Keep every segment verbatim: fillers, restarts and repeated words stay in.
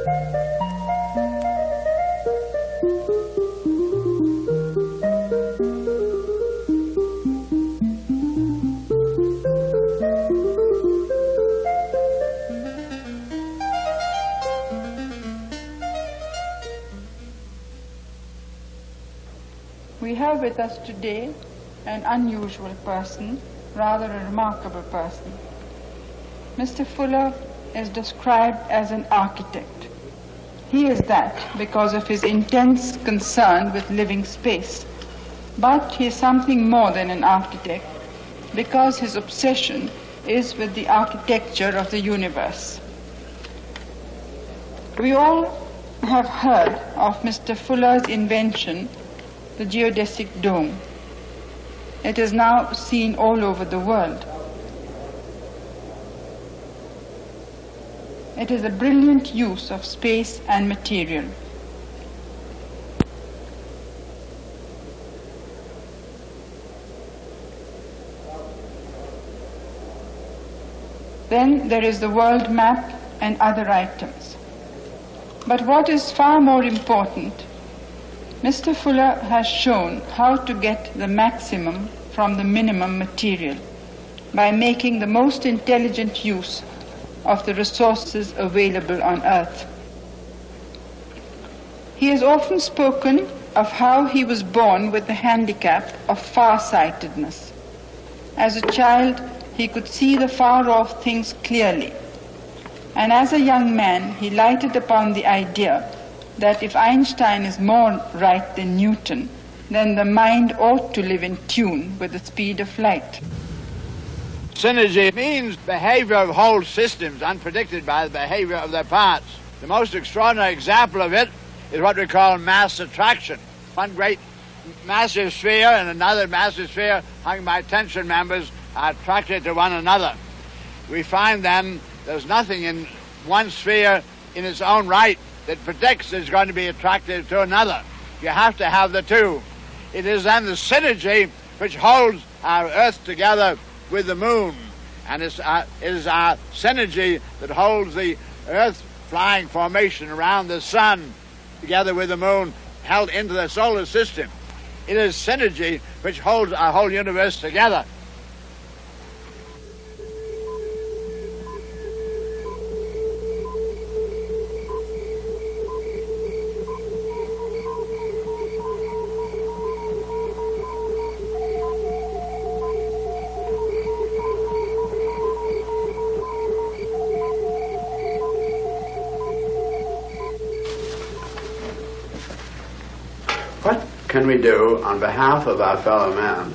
We have with us today an unusual person, rather a remarkable person. Mister Fuller is described as an architect. He is that because of his intense concern with living space. But he is something more than an architect because his obsession is with the architecture of the universe. We all have heard of Mister Fuller's invention, the geodesic dome. It is now seen all over the world. It is a brilliant use of space and material. Then there is the world map and other items. But what is far more important, Mister Fuller has shown how to get the maximum from the minimum material by making the most intelligent use of the resources available on Earth. He has often spoken of how he was born with the handicap of farsightedness. As a child, he could see the far-off things clearly, and as a young man, he lighted upon the idea that if Einstein is more right than Newton, then the mind ought to live in tune with the speed of light. Synergy means behavior of whole systems unpredicted by the behavior of their parts. The most extraordinary example of it is what we call mass attraction. One great massive sphere and another massive sphere hung by tension members are attracted to one another. We find then there's nothing in one sphere in its own right that predicts it's going to be attractive to another. You have to have the two. It is then the synergy which holds our Earth together with the moon, and it's our, it is our synergy that holds the Earth flying formation around the sun together with the moon held into the solar system. It is synergy which holds our whole universe together. What can we do on behalf of our fellow man?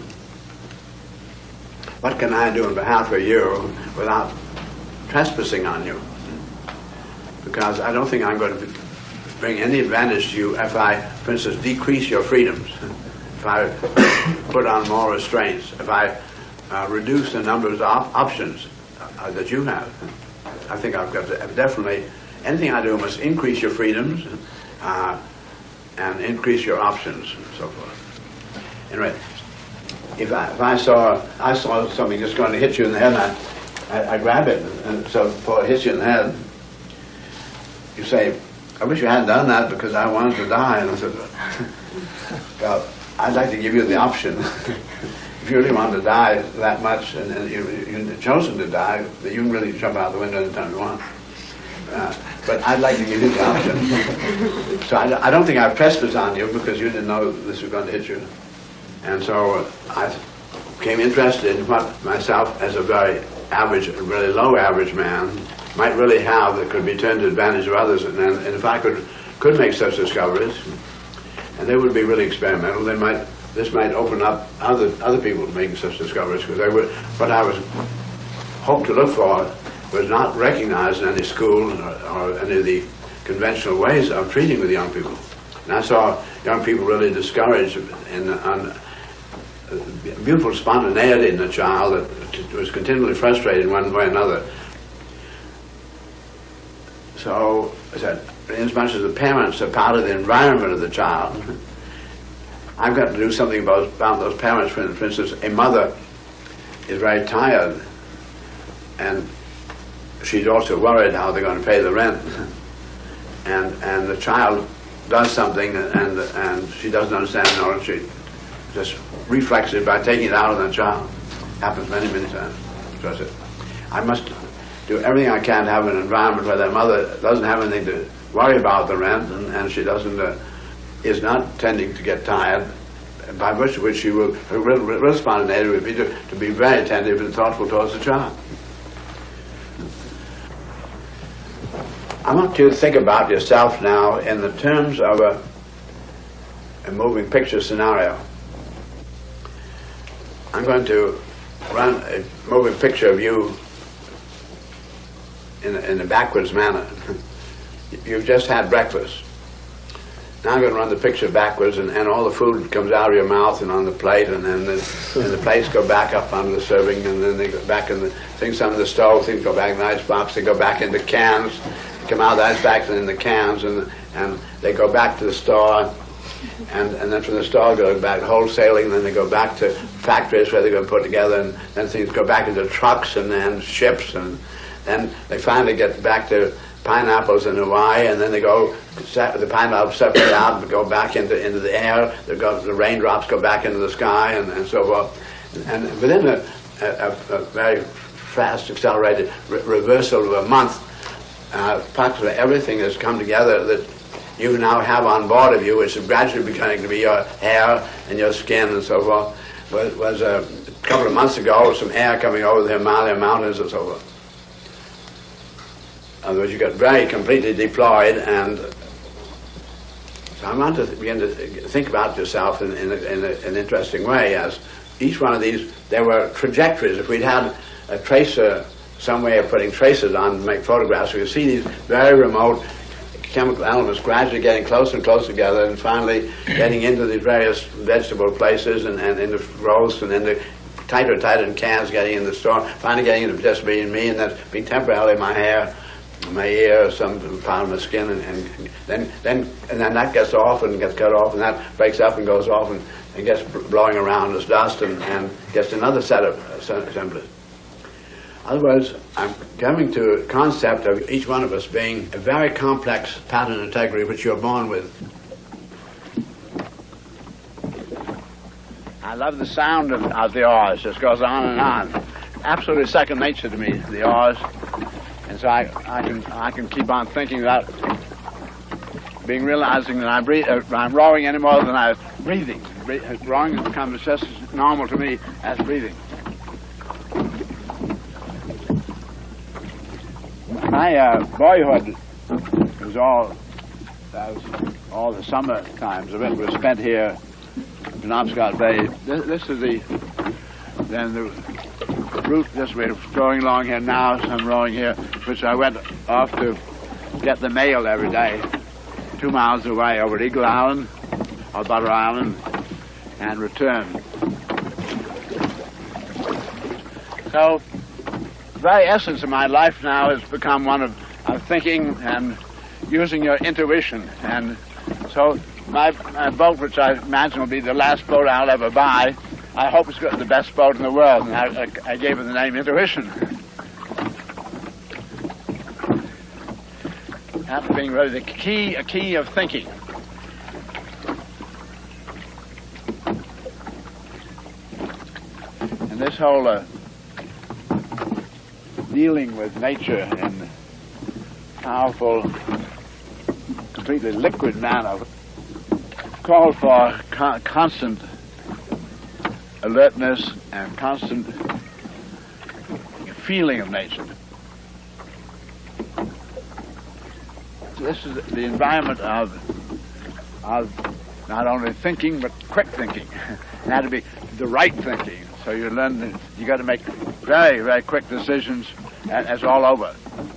What can I do on behalf of you without trespassing on you? Because I don't think I'm going to bring any advantage to you if I, for instance, decrease your freedoms, if I put on more restraints, if I uh, reduce the number of op options uh, that you have. I think I've got to definitely, anything I do must increase your freedoms, uh, and increase your options and so forth. Anyway, if I, if I saw I saw something just going to hit you in the head, and I, I, I grab it, and so before it hits you in the head, you say, "I wish you hadn't done that because I wanted to die." And I said, "Well, I'd like to give you the option. If you really want to die that much, and, and you, you've chosen to die, that you can really jump out the window anytime you want. Uh, but I'd like to give you the option." So I, I don't think I've trespassed on you because you didn't know this was going to hit you. And so uh, I became interested in what myself, as a very average, really low average man, might really have that could be turned to advantage of others. And, and if I could, could make such discoveries, and they would be really experimental, they might, this might open up other, other people to making such discoveries, because they would, what I was hoped to look for was not recognized in any school or, or any of the conventional ways of treating with young people. And I saw young people really discouraged in on beautiful spontaneity in the child that was continually frustrated in one way or another. So I said, as much as the parents are part of the environment of the child, I've got to do something about, about those parents. For, for instance, a mother is very tired, and she's also worried how they're going to pay the rent. and and the child does something, and and she doesn't understand it, or she just reflects it by taking it out on the child. Happens many, many times. So I said, I must do everything I can to have an environment where their mother doesn't have anything to worry about the rent, and, and she doesn't uh, is not tending to get tired, by which which she will, her real, real spontaneity would be to, to be very attentive and thoughtful towards the child. I want you to think about yourself now in the terms of a, a moving picture scenario. I'm going to run a moving picture of you in a, in a backwards manner. You've just had breakfast. Now I'm going to run the picture backwards, and, and all the food comes out of your mouth and on the plate, and then the, and the plates go back up onto the serving, and then they go back in the things on the stove, things go back in the icebox, they go back into cans, come out of the icebox and in the cans, and and they go back to the store, and, and then from the store go back wholesaling, and then they go back to factories where they're going to put together, and then things go back into trucks and then ships, and then they finally get back to pineapples in Hawaii, and then they go, the pineapples separate out and go back into, into the air, they go, the raindrops go back into the sky, and, and so forth. And within a, a, a very fast, accelerated re reversal of a month, uh, practically everything has come together that you now have on board of you, which is gradually beginning to be your hair and your skin and so forth, was, was a couple of months ago, some air coming over the Himalaya mountains and so forth. In other words, you got very completely deployed, and so I want to begin to think about yourself in, in, a, in a, an interesting way, as each one of these, there were trajectories. If we'd had a tracer, some way of putting tracers on to make photographs, we could see these very remote chemical elements gradually getting closer and closer together, and finally getting into these various vegetable places, and, and into roasts, and into tighter and tighter in cans, getting in the store, finally getting into just being me, and then being temporarily my hair, my ear, some part of my skin, and, and then then and then that gets off and gets cut off, and that breaks up and goes off and, and gets blowing around as dust, and, and gets another set of assemblies. Otherwise, I'm coming to a concept of each one of us being a very complex pattern integrity which you're born with. I love the sound of, of the R's. It just goes on and on. Absolutely second nature to me, the R's. And so I, I can I can keep on thinking without being realizing that I'm, breathe, uh, I'm rowing any more than I'm breathing. Bre rowing has become just as normal to me as breathing. My uh, boyhood was all uh, was all the summer times of it was spent here in Penobscot Bay. This, this is the then the. route this way, going along here now, so I'm rowing here, which I went off to get the mail every day, two miles away over Eagle Island or Butter Island, and return. So, the very essence of my life now has become one of, of thinking and using your intuition. And so, my, my boat, which I imagine will be the last boat I'll ever buy, I hope it's got the best boat in the world, and I, I, I gave it the name Intuition. That being really the key, a key of thinking. And this whole uh, dealing with nature in powerful, completely liquid manner called for co constant alertness and constant feeling of nature. So this is the environment of, of not only thinking, but quick thinking. It had to be the right thinking. So you learn that you got to make very, very quick decisions, and it's all over.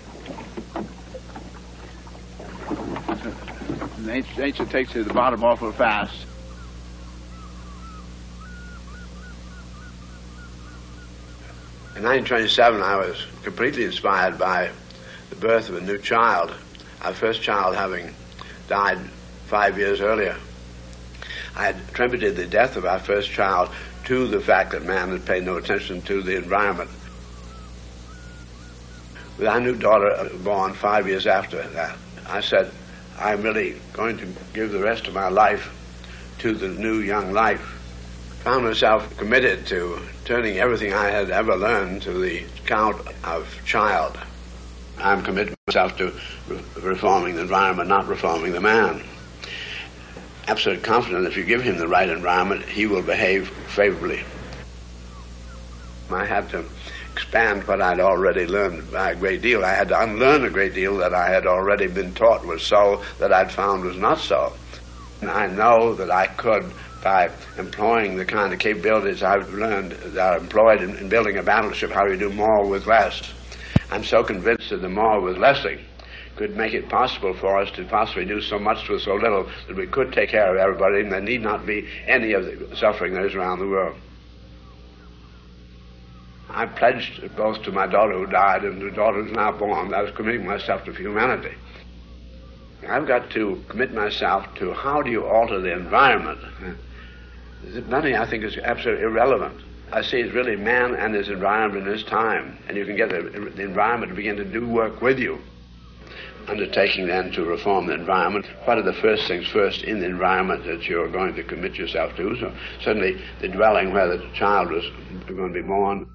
So nature, nature takes you to the bottom awful fast. In nineteen twenty-seven, I was completely inspired by the birth of a new child, our first child having died five years earlier. I had attributed the death of our first child to the fact that man had paid no attention to the environment. With our new daughter born five years after that, I said, I'm really going to give the rest of my life to the new young life. Found myself committed to turning everything I had ever learned to the account of child. I'm committed myself to re reforming the environment, not reforming the man. Absolute confident if you give him the right environment, he will behave favorably. I had to expand what I'd already learned by a great deal. I had to unlearn a great deal that I had already been taught was so, that I'd found was not so. And I know that I could, by employing the kind of capabilities I've learned that are employed in, in building a battleship, how you do more with less. I'm so convinced that the more with lessing could make it possible for us to possibly do so much with so little that we could take care of everybody, and there need not be any of the suffering that is around the world. I pledged both to my daughter who died and the daughter who's now born that I was committing myself to humanity. I've got to commit myself to how do you alter the environment. Money, I think, is absolutely irrelevant. I see it's really man and his environment in his time, and you can get the, the environment to begin to do work with you. Undertaking then to reform the environment, what are the first things first in the environment that you're going to commit yourself to? So certainly the dwelling where the child was going to be born.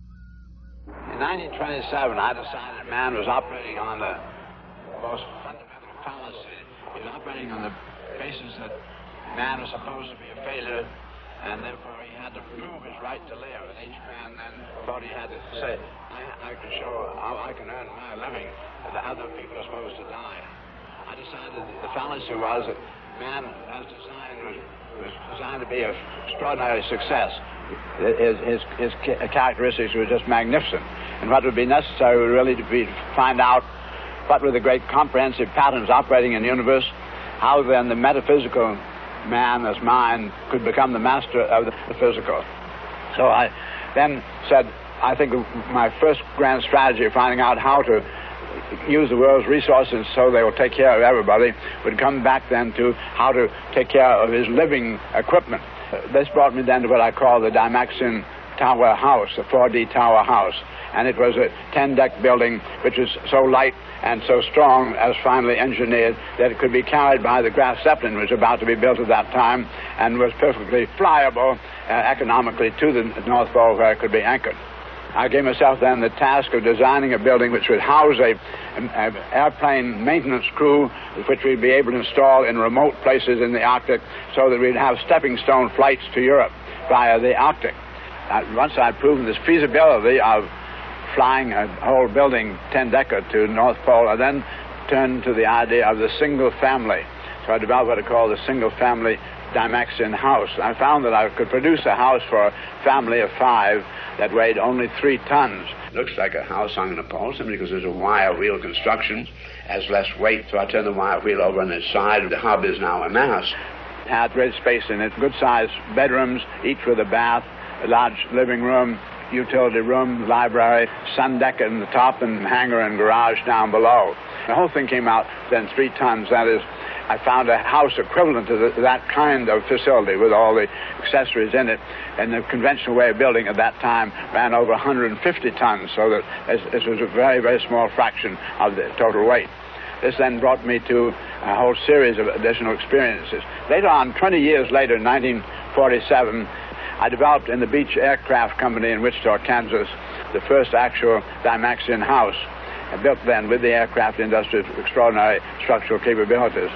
In nineteen twenty-seven, I decided man was operating on the most fundamental fallacy. He was operating on the basis that man was supposed to be a failure, and therefore he had to prove his right to live. And each man then thought he had to say, I, I can show how I can earn my living, that other people are supposed to die. I decided that the fallacy was that man, as designed, was, was designed to be an extraordinary success. His, his, his characteristics were just magnificent. And what would be necessary would really be to find out what were the great comprehensive patterns operating in the universe, how then the metaphysical man as mind could become the master of the physical. So I then said, I think my first grand strategy of finding out how to use the world's resources so they will take care of everybody would come back then to how to take care of his living equipment. This brought me then to what I call the Dymaxion Tower House, the four D Tower House. And it was a ten-deck building which was so light and so strong as finally engineered that it could be carried by the Graf Zeppelin, which was about to be built at that time, and was perfectly flyable uh, economically to the North Pole where it could be anchored. I gave myself then the task of designing a building which would house a, an airplane maintenance crew which we'd be able to install in remote places in the Arctic so that we'd have stepping stone flights to Europe via the Arctic. Uh, once I'd proven this feasibility of flying a whole building ten-decker to North Pole, I then turned to the idea of the single family. So I developed what I call the single family Dymaxion house. I found that I could produce a house for a family of five that weighed only three tons. It looks like a house hung in a pole simply because there's a wire wheel construction, has less weight, so I turned the wire wheel over on its side. The hub is now a mast. It had great space in it, good-sized bedrooms, each with a bath, a large living room, utility room, library, sun deck in the top, and hangar and garage down below. The whole thing came out then three tons. That is, I found a house equivalent to the, that kind of facility with all the accessories in it. And the conventional way of building at that time ran over one hundred fifty tons, so that this, this was a very, very small fraction of the total weight. This then brought me to a whole series of additional experiences. Later on, twenty years later, in nineteen forty-seven, I developed in the Beach Aircraft Company in Wichita, Kansas, the first actual Dymaxion house, and built then with the aircraft industry's extraordinary structural capabilities.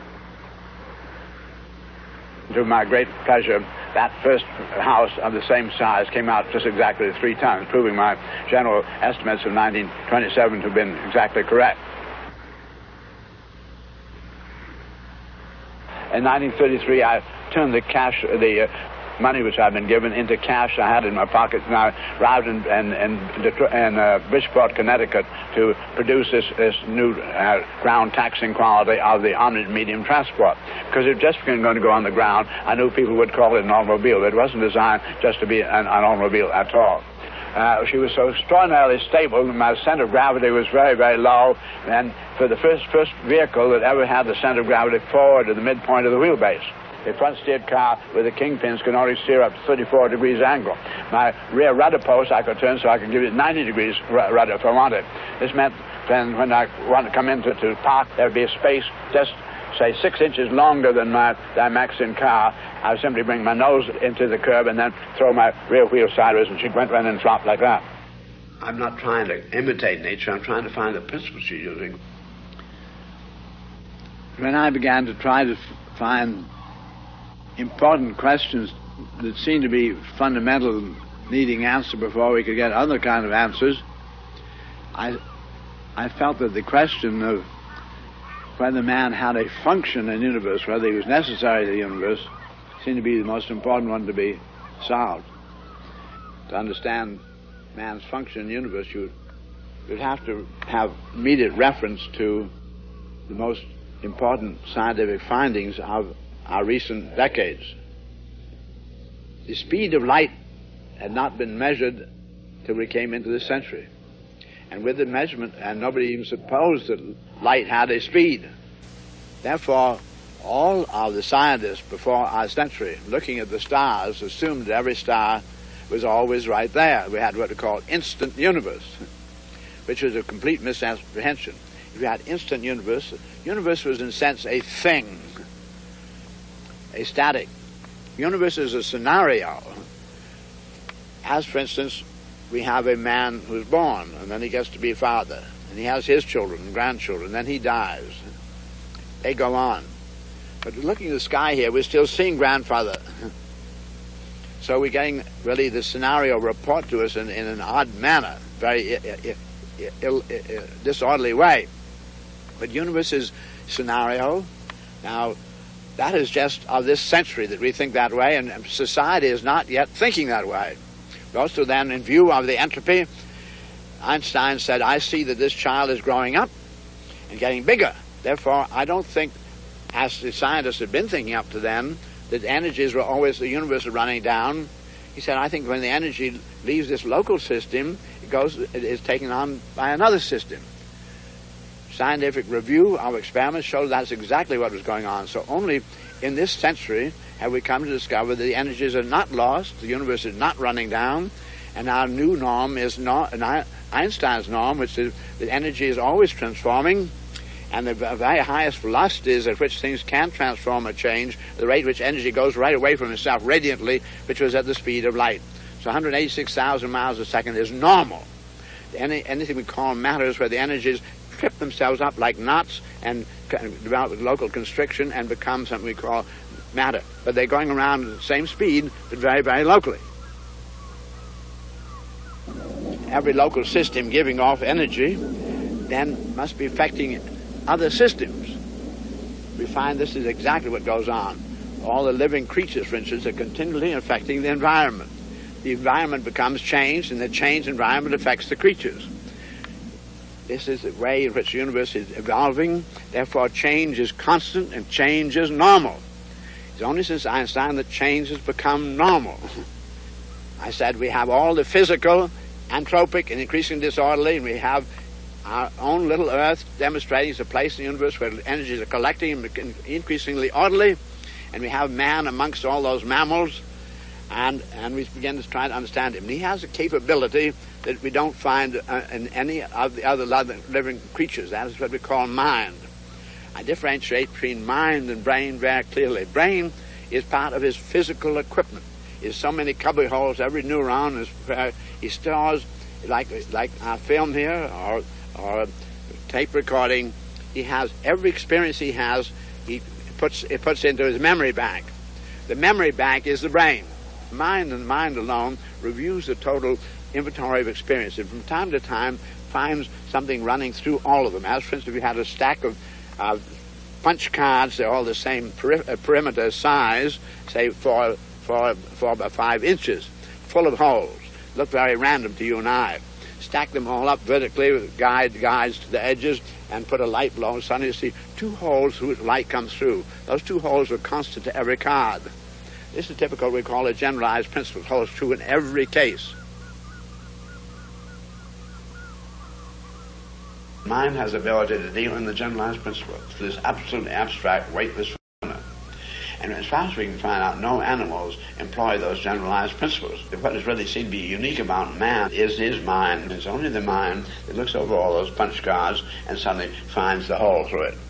To my great pleasure, that first house of the same size came out just exactly three tons, proving my general estimates of nineteen twenty-seven to have been exactly correct. In nineteen thirty-three, I turned the cash, the uh, money which I'd been given into cash I had in my pocket, and I arrived in, in, in, in uh, Bridgeport, Connecticut to produce this, this new uh, ground taxing quality of the Omni medium transport. Because it just wasn't going to go on the ground, I knew people would call it an automobile. It wasn't designed just to be an, an automobile at all. Uh, she was so extraordinarily stable, my center of gravity was very, very low, and for the first, first vehicle that ever had the center of gravity forward to the midpoint of the wheelbase. A front steered car with the kingpins can only steer up thirty-four degrees angle. My rear rudder post I could turn so I could give it ninety degrees rudder if I wanted. This meant then when I want to come into to park, there would be a space just, say, six inches longer than my Dymaxion car. I would simply bring my nose into the curb and then throw my rear wheel sideways, and she went right and flopped like that. I'm not trying to imitate nature. I'm trying to find the principles she's using. When I began to try to f- find important questions that seemed to be fundamental, needing answer before we could get other kind of answers, I, I felt that the question of whether man had a function in the universe, whether he was necessary to the universe, seemed to be the most important one to be solved. To understand man's function in the universe, you would have to have immediate reference to the most important scientific findings of our recent decades. The speed of light had not been measured till we came into this century. And with the measurement, and nobody even supposed that light had a speed. Therefore, all of the scientists before our century, looking at the stars, assumed that every star was always right there. We had what we call instant universe, which was a complete misapprehension. If you had instant universe, the universe was in a sense a thing, a static. Universe is a scenario. As, for instance, we have a man who's born, and then he gets to be a father, and he has his children and grandchildren, and then he dies. They go on. But looking at the sky here, we're still seeing grandfather. So we're getting really the scenario report to us in, in an odd manner, very I- I- Ill, I- I- disorderly way. But universe is scenario. Now, that is just of this century that we think that way, and society is not yet thinking that way. Also then, in view of the entropy, Einstein said, I see that this child is growing up and getting bigger. Therefore, I don't think, as the scientists had been thinking up to then, that energies were always, the universe is running down. He said, I think when the energy leaves this local system, it goes, it is taken on by another system. Scientific review of experiments showed that's exactly what was going on. So only in this century have we come to discover that the energies are not lost, the universe is not running down, and our new norm is not Einstein's norm, which is that energy is always transforming, and the very highest velocities at which things can transform or change, the rate at which energy goes right away from itself radiantly, which was at the speed of light. So one hundred eighty-six thousand miles a second is normal. Any, anything we call matter is where the energies trip themselves up like knots and develop local constriction and become something we call matter. But they're going around at the same speed, but very, very locally. Every local system giving off energy then must be affecting other systems. We find this is exactly what goes on. All the living creatures, for instance, are continually affecting the environment. The environment becomes changed, and the changed environment affects the creatures. This is the way in which the universe is evolving. Therefore, change is constant and change is normal. It's only since Einstein that change has become normal. I said we have all the physical, anthropic, and increasingly disorderly, and we have our own little Earth demonstrating it's a place in the universe where energies are collecting and increasingly orderly, and we have man amongst all those mammals, and, and we begin to try to understand him. And he has a capability that we don't find uh, in any of the other living creatures. That is what we call mind. I differentiate between mind and brain very clearly. Brain is part of his physical equipment. There's so many cubby holes, every neuron is where he stores, like like our film here or or tape recording. He has every experience he has. He puts it puts into his memory bank. The memory bank is the brain. Mind and mind alone reviews the total inventory of experience, and from time to time finds something running through all of them. As for instance, if you had a stack of uh, punch cards, they're all the same peri- uh, perimeter size, say four, four, four by five inches, full of holes. Look very random to you and I. Stack them all up vertically with guide guides to the edges and put a light below, and suddenly you see two holes through which light comes through. Those two holes are constant to every card. This is typical, we call a generalized principle. It holds true in every case. Mind has the ability to deal in the generalized principle. It's this absolute abstract, weightless phenomena. And as far as we can find out, no animals employ those generalized principles. What is really seen to be unique about man is his mind. It's only the mind that looks over all those punch cards and suddenly finds the hole through it.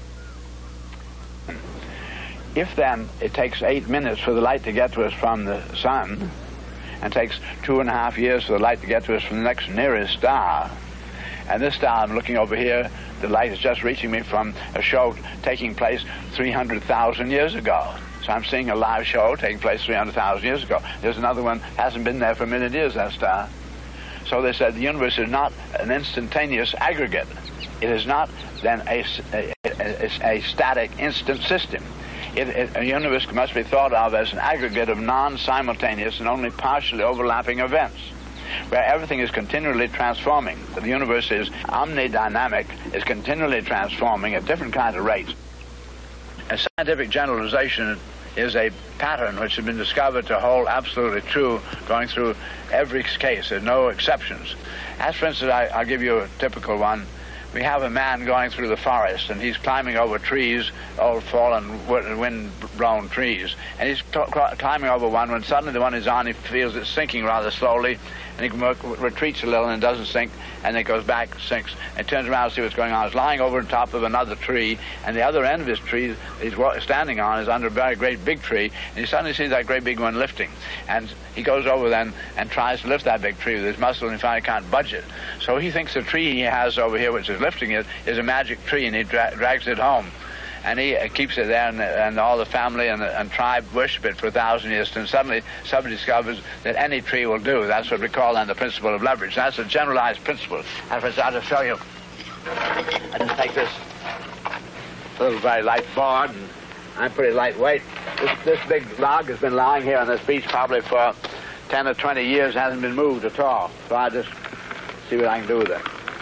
If then it takes eight minutes for the light to get to us from the sun, and takes two and a half years for the light to get to us from the next nearest star, and this star I'm looking over here, the light is just reaching me from a show taking place three hundred thousand years ago. So I'm seeing a live show taking place three hundred thousand years ago. There's another one, hasn't been there for a million years, that star. So they said the universe is not an instantaneous aggregate. It is not then a, a, a, a static instant system. It, it, a universe must be thought of as an aggregate of non-simultaneous and only partially overlapping events, where everything is continually transforming. The universe is omnidynamic, is continually transforming at different kinds of rates. A scientific generalization is a pattern which has been discovered to hold absolutely true going through every case. There's no exceptions. As for instance, I, I'll give you a typical one. We have a man going through the forest, and he's climbing over trees, old fallen wind-blown trees, and he's climbing over one when suddenly the one he's on, he feels it sinking rather slowly, and he retreats a little and it doesn't sink, and then it goes back, sinks, and turns around to see what's going on. He's lying over the top of another tree, and the other end of his tree he's standing on is under a very great big tree, and he suddenly sees that great big one lifting, and he goes over then and tries to lift that big tree with his muscle, and he finally can't budge it. So he thinks the tree he has over here, which is lifting it, is a magic tree, and he dra drags it home. And he uh, keeps it there, and, and all the family and, and tribe worship it for a thousand years. And suddenly somebody discovers that any tree will do. That's what we call then the principle of leverage. That's a generalized principle. And for I'll just show you. I just take this little very light board, and I'm pretty lightweight. This, this big log has been lying here on this beach probably for ten or twenty years, hasn't been moved at all. So I'll just see what I can do with it.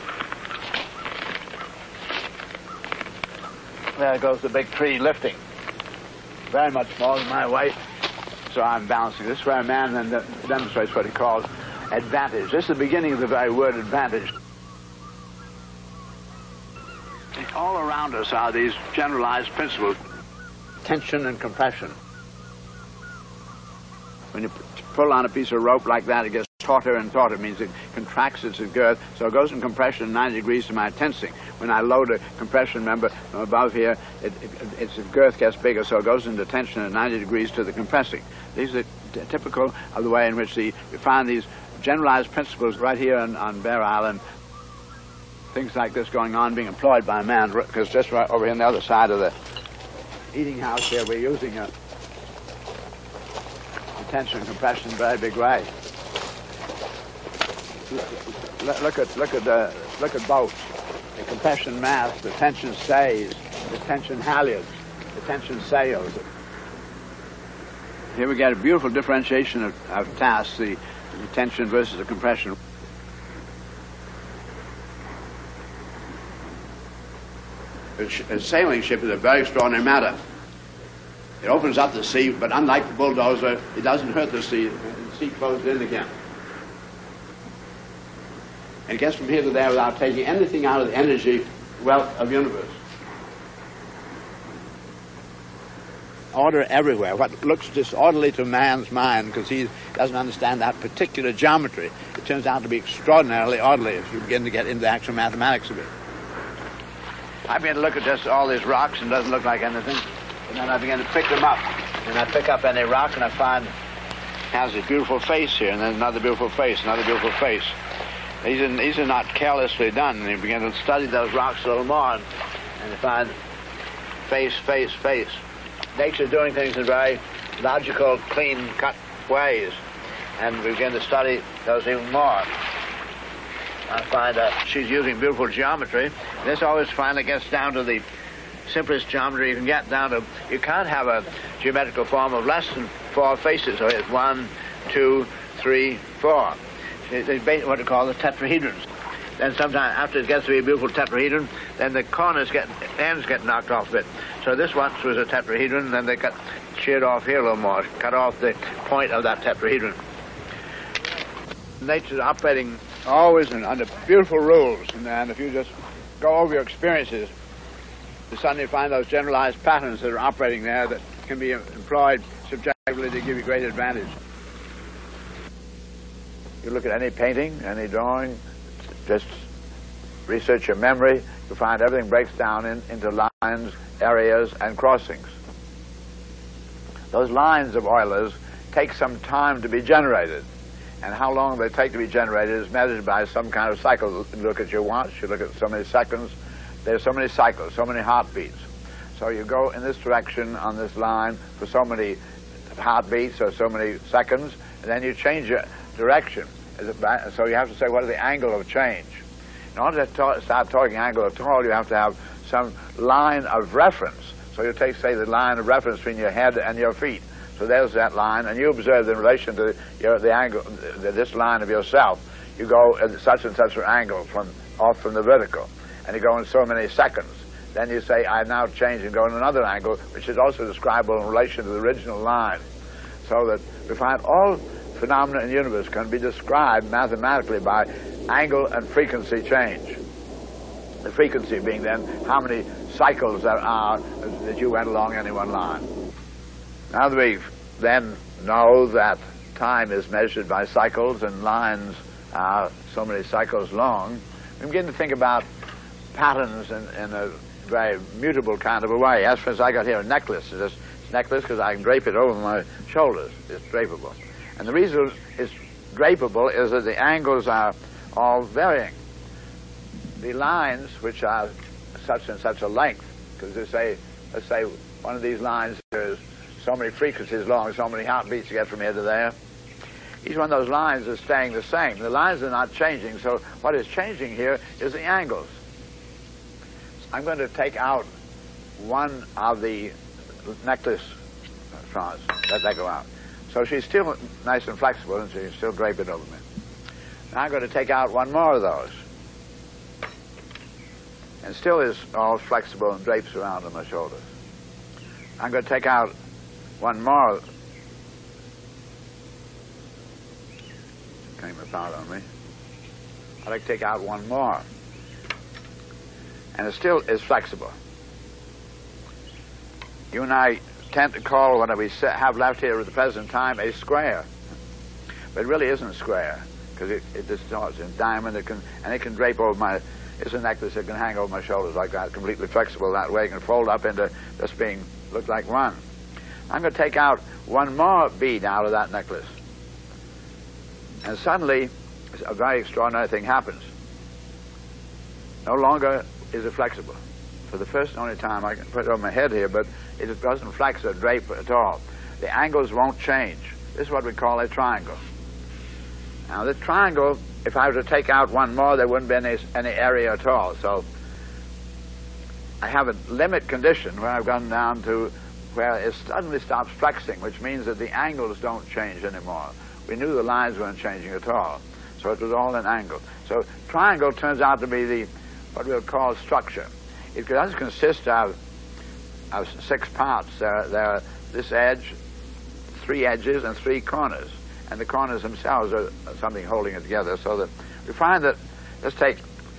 There goes the big tree lifting. Very much more than my weight. So I'm balancing this, where a man then demonstrates what he calls advantage. This is the beginning of the very word advantage. All around us are these generalized principles. Tension and compression. When you pull on a piece of rope like that, it gets tauter and tauter. It means it contracts its girth, so it goes from compression ninety degrees to my tensing. When I load a compression member from above here, it, it, its girth gets bigger, so it goes into tension at ninety degrees to the compressing. These are typical of the way in which the, you find these generalized principles right here on, on Bear Island. Things like this going on, being employed by man, because just right over here on the other side of the eating house here, we're using a tension and compression in a very big way. Look, look at look at the look at both. The compression mast, the tension stays, the tension halyards, the tension sails. Here we get a beautiful differentiation of, of tasks, the, the tension versus the compression. A, sh a sailing ship is a very extraordinary matter. It opens up the sea, but unlike the bulldozer, it doesn't hurt the sea. The sea closes in again. And gets from here to there without taking anything out of the energy wealth of the universe. Order everywhere. What looks disorderly to man's mind, because he doesn't understand that particular geometry, it turns out to be extraordinarily orderly if you begin to get into the actual mathematics of it. I begin to look at just all these rocks and it doesn't look like anything. And then I begin to pick them up. And I pick up any rock and I find it has a beautiful face here, and then another beautiful face, another beautiful face. These are, these are not carelessly done. And you begin to study those rocks a little more, and, and you find face, face, face. Nature's doing things in very logical, clean-cut ways, and we begin to study those even more. I find uh, she's using beautiful geometry. This always finally gets down to the simplest geometry you can get down to. You can't have a geometrical form of less than four faces. So it's one, two, three, four. It's what we call the tetrahedrons. Then sometimes after it gets to be a beautiful tetrahedron, then the corners get, ends get knocked off a bit. So this once was a tetrahedron, and then they got sheared off here a little more, cut off the point of that tetrahedron. Nature's operating always under beautiful rules, and, and if you just go over your experiences, you suddenly find those generalized patterns that are operating there that can be employed subjectively to give you great advantage. You look at any painting, any drawing, just research your memory, you find everything breaks down in, into lines, areas, and crossings. Those lines of Euler's take some time to be generated, and how long they take to be generated is measured by some kind of cycle. You look at your watch, you look at so many seconds, there's so many cycles, so many heartbeats. So you go in this direction on this line for so many heartbeats or so many seconds, and then you change your direction. So you have to say, what is the angle of change? In order to ta start talking angle at all, you have to have some line of reference. So you take, say, the line of reference between your head and your feet. So there's that line, and you observe in relation to your, the angle, the, this line of yourself. You go at such and such an angle from off from the vertical, and you go in so many seconds. Then you say, I now change and go in another angle, which is also describable in relation to the original line. So that we find all phenomena in the universe can be described mathematically by angle and frequency change. The frequency being then how many cycles there are that you went along any one line. Now that we then know that time is measured by cycles and lines are so many cycles long, we begin to think about patterns in, in a very mutable kind of a way. As for instance, I got here a necklace. This necklace, because I can drape it over my shoulders. It's drapeable. And the reason it's drapeable is that the angles are all varying. The lines, which are such and such a length, because they say, let's say one of these lines is so many frequencies long, so many heartbeats you get from here to there. Each one of those lines is staying the same. The lines are not changing, so what is changing here is the angles. I'm going to take out one of the necklace strands. Let that go out. So she's still nice and flexible, and she can still drape it over me. Now I'm going to take out one more of those. And still is all flexible and drapes around on my shoulders. I'm going to take out one more. Came apart on me. I'd like to take out one more. And it still is flexible. You and I tend to call what we have left here at the present time a square. But it really isn't a square, because it, it distorts in diamond, it can, and it can drape over my, it's a necklace that can hang over my shoulders like that, completely flexible that way. It can fold up into just being, look like one. I'm going to take out one more bead out of that necklace. And suddenly, a very extraordinary thing happens. No longer is it flexible. For the first and only time, I can put it on my head here, but it doesn't flex or drape at all. The angles won't change. This is what we call a triangle. Now, the triangle, if I were to take out one more, there wouldn't be any, any area at all. So I have a limit condition where I've gone down to where it suddenly stops flexing, which means that the angles don't change anymore. We knew the lines weren't changing at all, so it was all an angle. So triangle turns out to be the what we'll call structure. It does consist of, of six parts. There, there are this edge, three edges, and three corners. And the corners themselves are something holding it together, so that we find that, let's take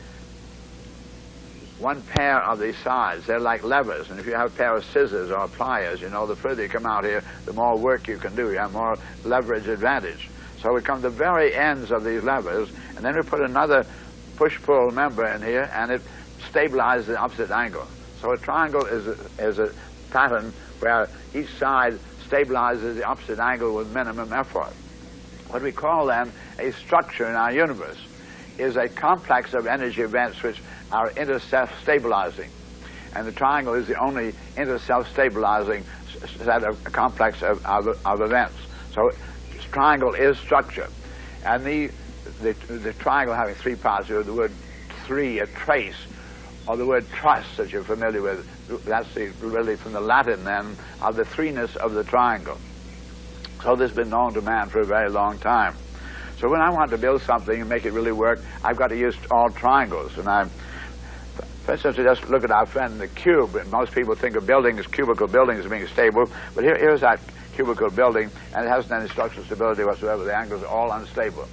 one pair of these sides. They're like levers, and if you have a pair of scissors or pliers, you know, the further you come out here, the more work you can do. You have more leverage advantage. So we come to the very ends of these levers, and then we put another push-pull member in here, and it stabilizes the opposite angle. So a triangle is a, is a pattern where each side stabilizes the opposite angle with minimum effort. What we call then a structure in our universe is a complex of energy events which are inter-self-stabilizing. And the triangle is the only inter-self-stabilizing set of a complex of, of, of events. So triangle is structure. And the, the, the triangle having three parts, you have the word three, a trace, or the word truss that you're familiar with. That's the, really from the Latin then, of the threeness of the triangle. So this has been known to man for a very long time. So when I want to build something and make it really work, I've got to use all triangles. And I, for instance, just look at our friend the cube. Most people think of buildings, cubical buildings, as being stable. But here, here's that cubical building, and it hasn't any structural stability whatsoever. The angles are all unstable.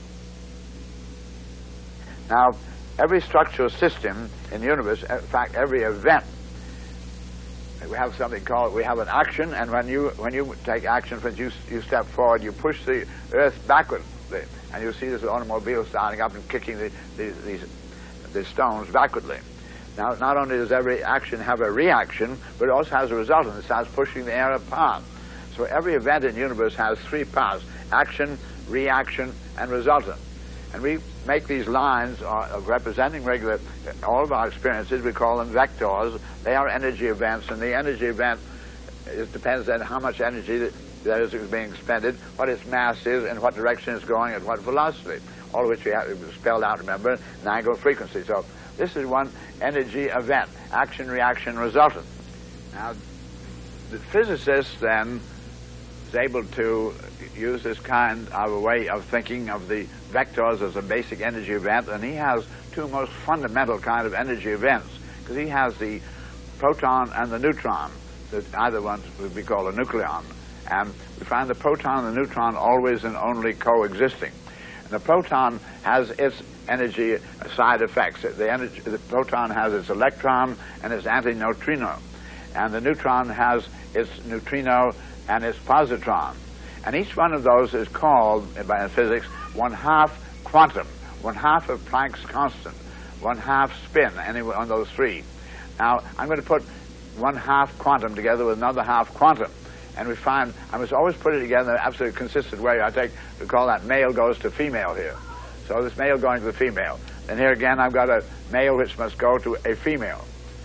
Now, every structural system in the universe, in fact, every event we have something called, we have an action, and when you when you take action, for instance, you, you step forward, you push the earth backward, and you see this automobile starting up and kicking the, the, these, the stones backwardly. Now, not only does every action have a reaction, but it also has a resultant. It starts pushing the air apart. So every event in the universe has three parts: action, reaction, and resultant. And we make these lines of representing regular, all of our experiences, we call them vectors. They are energy events, and the energy event, it depends on how much energy that, that is being expended, what its mass is, and what direction it's going, at what velocity, all of which we have spelled out, remember, in angular frequency. So this is one energy event: action, reaction, resultant. Now, the physicist then is able to use this kind of a way of thinking of the vectors as a basic energy event, and he has two most fundamental kind of energy events, because he has the proton and the neutron, that either one would be called a nucleon. And we find the proton and the neutron always and only coexisting. And the proton has its energy side effects. The, energy, the proton has its electron and its antineutrino, and the neutron has its neutrino and its positron. And each one of those is called, by physics, one-half quantum, one-half of Planck's constant, one-half spin, any one of those three. Now, I'm going to put one-half quantum together with another half quantum. And we find I must always put it together in an absolutely consistent way. I take, we call that male goes to female here. So this male going to the female. And here again, I've got a male which must go to a female.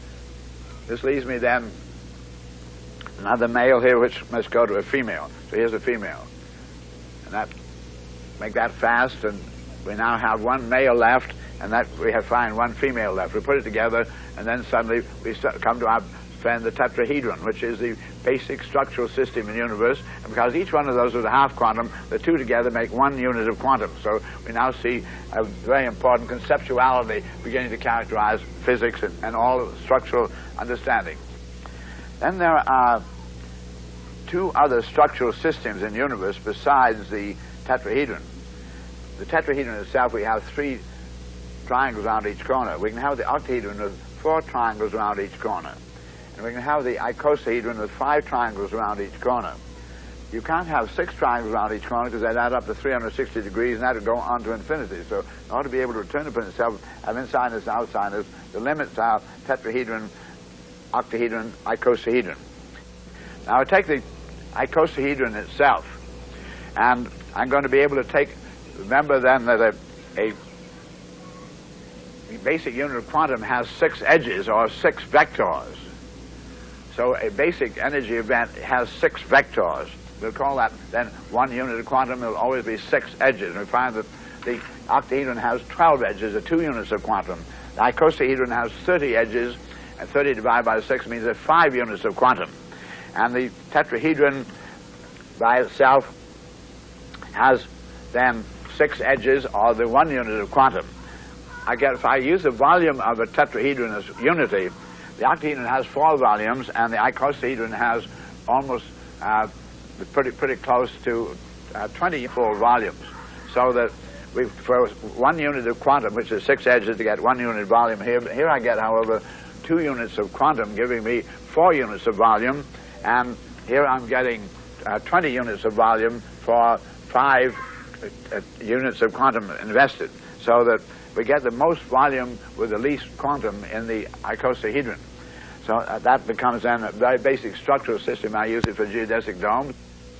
This leaves me then another male here which must go to a female. So here's a female. And that, make that fast, and we now have one male left, and that we have find one female left. We put it together, and then suddenly we come to our friend the tetrahedron, which is the basic structural system in the universe. And because each one of those is a half quantum, the two together make one unit of quantum. So we now see a very important conceptuality beginning to characterize physics and, and all structural understanding. Then there are two other structural systems in the universe besides the tetrahedron. The tetrahedron itself, we have three triangles around each corner. We can have the octahedron with four triangles around each corner. And we can have the icosahedron with five triangles around each corner. You can't have six triangles around each corner because they'd add up to three hundred sixty degrees, and that would go on to infinity. So in order to be able to return upon itself, have insiders and outsiders, the limits are tetrahedron, octahedron, icosahedron. Now I take the icosahedron itself, and I'm going to be able to take, remember then that a, a basic unit of quantum has six edges, or six vectors. So a basic energy event has six vectors. We'll call that then one unit of quantum. There will always be six edges. And we find that the octahedron has twelve edges, or two units of quantum. The icosahedron has thirty edges, and thirty divided by six means there's five units of quantum. And the tetrahedron by itself has then six edges, or the one unit of quantum. I get, if I use the volume of a tetrahedron as unity, the octahedron has four volumes, and the icosahedron has almost uh, pretty pretty close to uh, twenty-four volumes. So that we, for one unit of quantum, which is six edges, to get one unit of volume here. Here I get, however, two units of quantum, giving me four units of volume, and here I'm getting uh, twenty units of volume for five uh, units of quantum invested. So that we get the most volume with the least quantum in the icosahedron. So uh, that becomes then a very basic structural system. I use it for geodesic domes.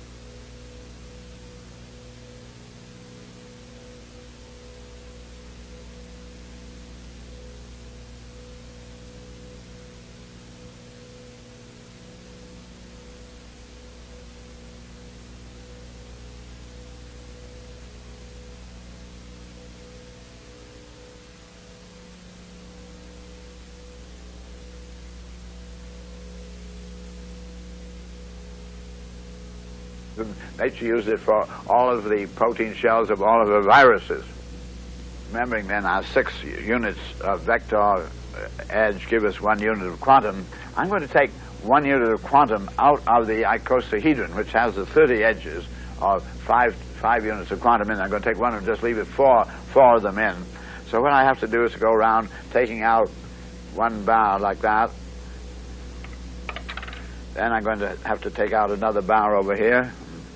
Nature used it for all of the protein shells of all of the viruses. Remembering then our six units of vector edge give us one unit of quantum, I'm going to take one unit of quantum out of the icosahedron, which has the thirty edges, or five, five units of quantum in. I'm going to take one and just leave it four, four of them in. So what I have to do is to go around taking out one bar like that, Then I'm going to have to take out another bar over here.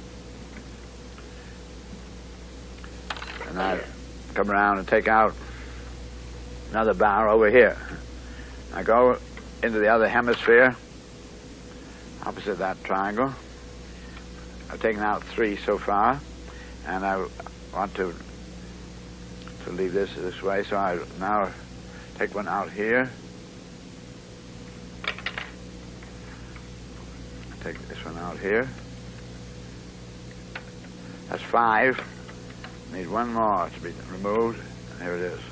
And I come around and take out another bar over here. I go into the other hemisphere, opposite that triangle. I've taken out three so far, and I want to to leave this this way, so I now take one out here. Take this one out here. That's five. Need one more to be removed, and here it is.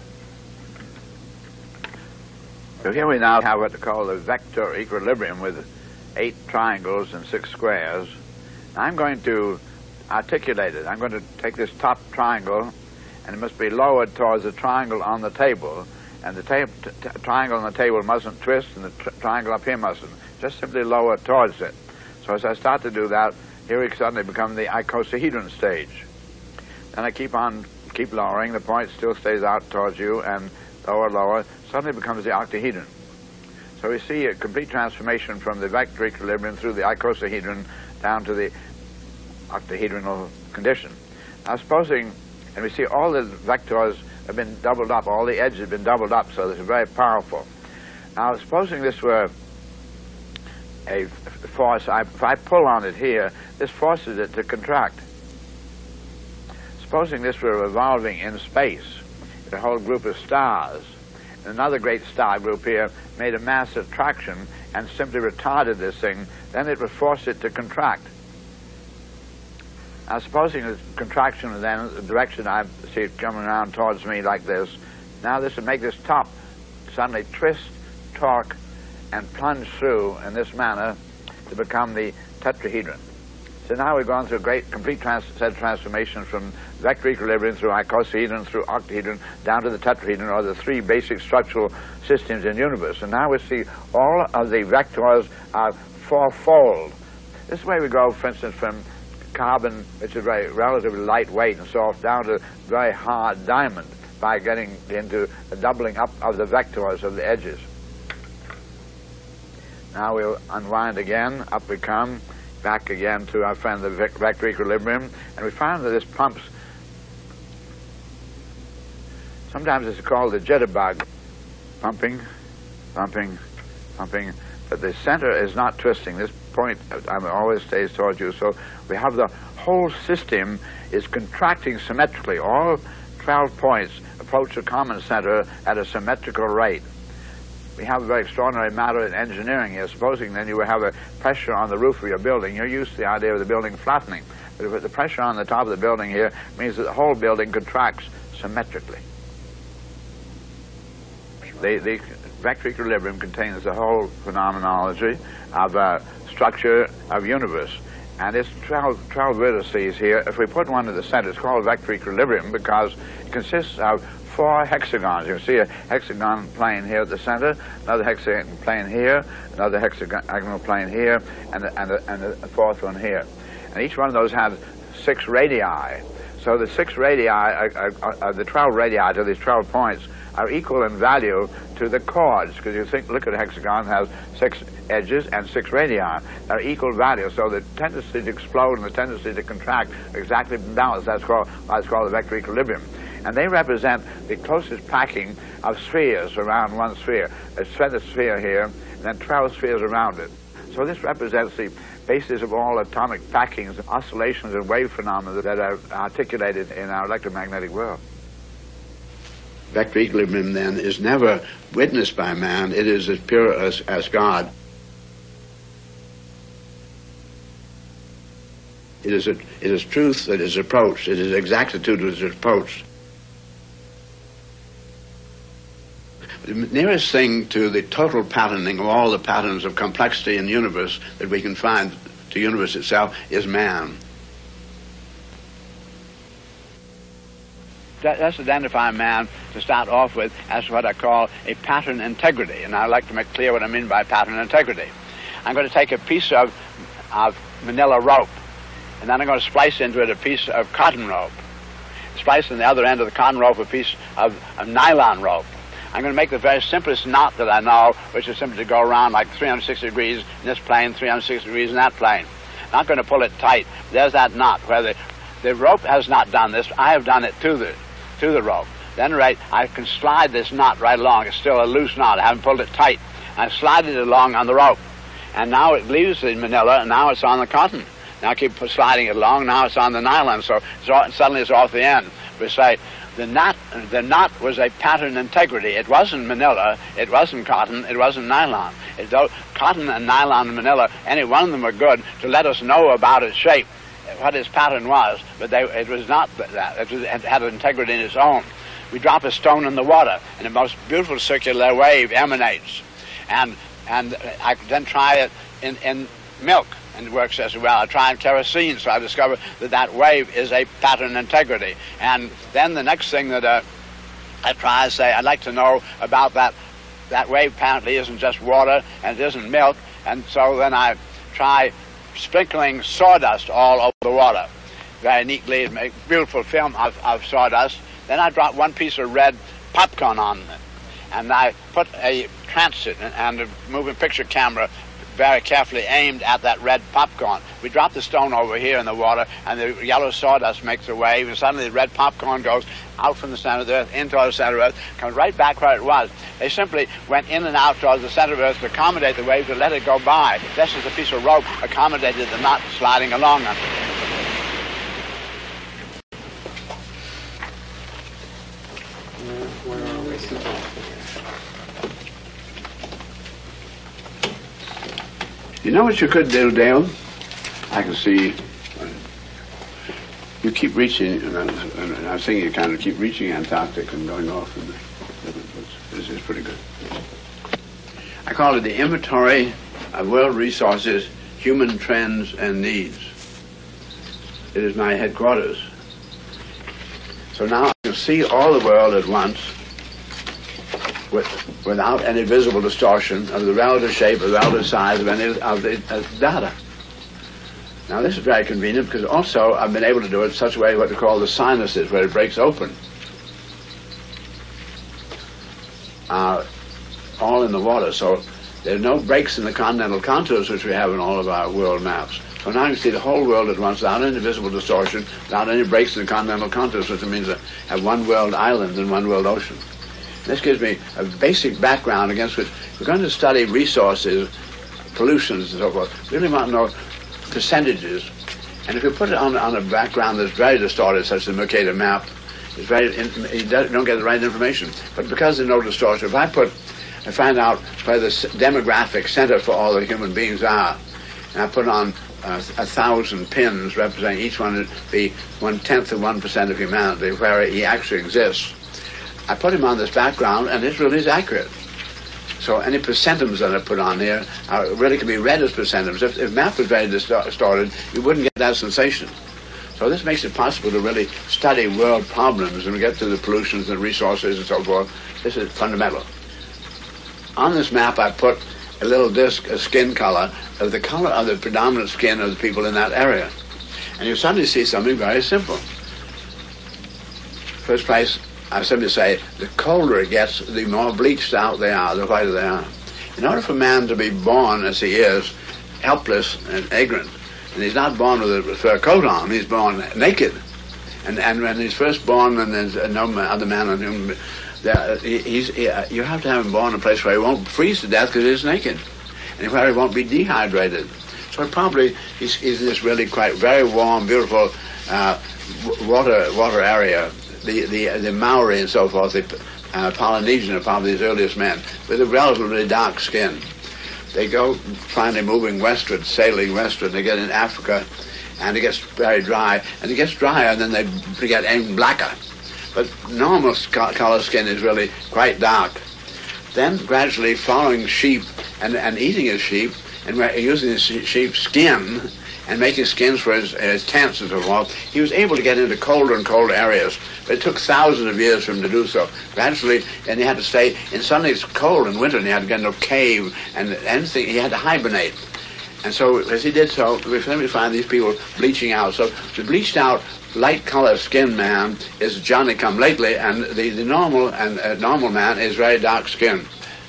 So here we now have what they call the vector equilibrium with eight triangles and six squares. I'm going to articulate it. I'm going to take this top triangle, and it must be lowered towards the triangle on the table, and the ta t triangle on the table mustn't twist, and the tr triangle up here mustn't. Just simply lower towards it. So as I start to do that, here we suddenly become the icosahedron stage. Then I keep on, keep lowering. The point still stays out towards you, and lower, lower. Suddenly becomes the octahedron. So we see a complete transformation from the vector equilibrium through the icosahedron down to the octahedronal condition. Now supposing, and we see all the vectors have been doubled up, all the edges have been doubled up, so this is very powerful. Now supposing this were a force, I, if I pull on it here, this forces it to contract. Supposing this were revolving in space, a whole group of stars, another great star group here made a mass attraction and simply retarded this thing, then it would force it to contract. Now supposing the contraction then, the direction I see it coming around towards me like this, now this would make this top suddenly twist, torque, and plunge through in this manner to become the tetrahedron. So now we've gone through a great, complete trans set of transformations from vector equilibrium through icosahedron, through octahedron, down to the tetrahedron, or the three basic structural systems in the universe. And now we see all of the vectors are fourfold. This way we go, for instance, from carbon, which is very relatively lightweight and soft, down to very hard diamond by getting into a doubling up of the vectors of the edges. Now we'll unwind again, up we come, back again to our friend the vector equilibrium, and we find that this pumps, sometimes it's called the jitterbug, pumping, pumping, pumping, but the center is not twisting. This point um, always stays towards you, so we have the whole system is contracting symmetrically. All twelve points approach the common center at a symmetrical rate. We have a very extraordinary matter in engineering here. Supposing then you would have a pressure on the roof of your building, you're used to the idea of the building flattening. But if the pressure on the top of the building here means that the whole building contracts symmetrically. The, the vector equilibrium contains the whole phenomenology of uh, structure of universe. And it's twelve, twelve vertices here. If we put one in the center, it's called vector equilibrium because it consists of four hexagons. You can see a hexagon plane here at the center, another hexagon plane here, another hexagonal plane here, and the, and, the, and the fourth one here. And each one of those has six radii. So the six radii, are, are, are, the twelve radii to these twelve points are equal in value to the chords, because you think, look at a hexagon, has six edges and six radii. They're equal value, so the tendency to explode and the tendency to contract are exactly balanced. That's called, why it's called the vector equilibrium. And they represent the closest packing of spheres around one sphere. A stratosphere here, and then twelve spheres around it. So this represents the basis of all atomic packings, oscillations, and wave phenomena that are articulated in our electromagnetic world. Vector equilibrium, then, is never witnessed by man. It is as pure as, as God. It is, a, it is truth that is approached. It is exactitude that is approached. The nearest thing to the total patterning of all the patterns of complexity in the universe that we can find to the universe itself is man. Let's identify man to start off with as what I call a pattern integrity, and I'd like to make clear what I mean by pattern integrity. I'm going to take a piece of, of manila rope, and then I'm going to splice into it a piece of cotton rope. Splice in the other end of the cotton rope a piece of, of nylon rope. I'm going to make the very simplest knot that I know, which is simply to go around like three hundred sixty degrees in this plane, three hundred sixty degrees in that plane. Not going to pull it tight. There's that knot where the, the rope has not done this. I have done it to the, to the rope. Then right, I can slide this knot right along. It's still a loose knot. I haven't pulled it tight. I slide it along on the rope. And now it leaves the manila, and now it's on the cotton. Now I keep sliding it along. Now it's on the nylon, so it's all, suddenly it's off the end. We say the knot, the knot was a pattern integrity. It wasn't manila, it wasn't cotton, it wasn't nylon. It, though, cotton and nylon and manila, any one of them were good to let us know about its shape, what its pattern was, but they, it was not that. It, was, it had an integrity in its own. We drop a stone in the water, and a most beautiful circular wave emanates. And, and I then try it in, in milk, and it works as well. I try in kerosene, so I discover that that wave is a pattern integrity. And then the next thing that uh, I try is say, I'd like to know about that. That wave apparently isn't just water, and it isn't milk, and so then I try sprinkling sawdust all over the water. Very neatly, it makes beautiful film of, of sawdust. Then I drop one piece of red popcorn on it, and I put a transit and, and a moving picture camera very carefully aimed at that red popcorn. We drop the stone over here in the water, and the yellow sawdust makes a wave, and suddenly the red popcorn goes out from the center of the earth into the center of the earth, comes right back where it was. They simply went in and out towards the center of the earth to accommodate the wave, to let it go by. Just as a piece of rope accommodated the knot sliding along on it. Where are we? You know what you could do, Dale? I can see you keep reaching, and I'm, and I'm thinking you kind of keep reaching Antarctic and going off, and this is pretty good. I call it the Inventory of World Resources, Human Trends and Needs. It is my headquarters. So now I can see all the world at once with, without any visible distortion of the relative shape or the relative size of any of the uh, data. Now this is very convenient because also I've been able to do it in such a way what we call the sinuses, where it breaks open. Uh, all in the water, so there's no breaks in the continental contours which we have in all of our world maps. So now you can see the whole world at once without any visible distortion, without any breaks in the continental contours, which means I have one world island and one world ocean. This gives me a basic background against which we're going to study resources, pollutions and so forth. We really want to know percentages. And if you put it on, on a background that's very distorted, such as the Mercator map, it's very, you don't get the right information. But because there's no distortion, if I put, I find out where the demographic center for all the human beings are, and I put on uh, a thousand pins representing each one to be one-tenth of one percent of humanity, where he actually exists. I put him on this background, and it really is accurate. So any percentims that I put on here are, really can be read as percentims. If, if math was very distorted, you wouldn't get that sensation. So this makes it possible to really study world problems and we get to the pollutions and resources and so forth. This is fundamental. On this map, I put a little disc, a skin color, of the color of the predominant skin of the people in that area. And you suddenly see something very simple. First place, I simply say, the colder it gets, the more bleached out they are, the whiter they are. In order for man to be born as he is, helpless and ignorant, and he's not born with a fur coat on, he's born naked. And and when he's first born, and there's no other man on whom, there, he's, he, you have to have him born in a place where he won't freeze to death because he's naked, and where he won't be dehydrated. So probably he's, he's in this really quite very warm, beautiful uh, water water area. The, the, the Maori and so forth, the uh, Polynesian are probably his earliest men, with a relatively dark skin. They go finally moving westward, sailing westward, they get in Africa, and it gets very dry, and it gets drier, and then they get even blacker. But normal color skin is really quite dark. Then gradually following sheep and, and eating his sheep, and using his sheep's skin, and making skins for his, his tents and so forth, he was able to get into colder and colder areas. But it took thousands of years for him to do so. Gradually, and he had to stay, and suddenly it's cold in winter, and he had to get into a cave, and anything, he had to hibernate. And so, as he did so, we finally find these people bleaching out. So the bleached out light-colored skinned man is Johnny-come-lately, and the, the normal and uh, normal man is very dark-skinned.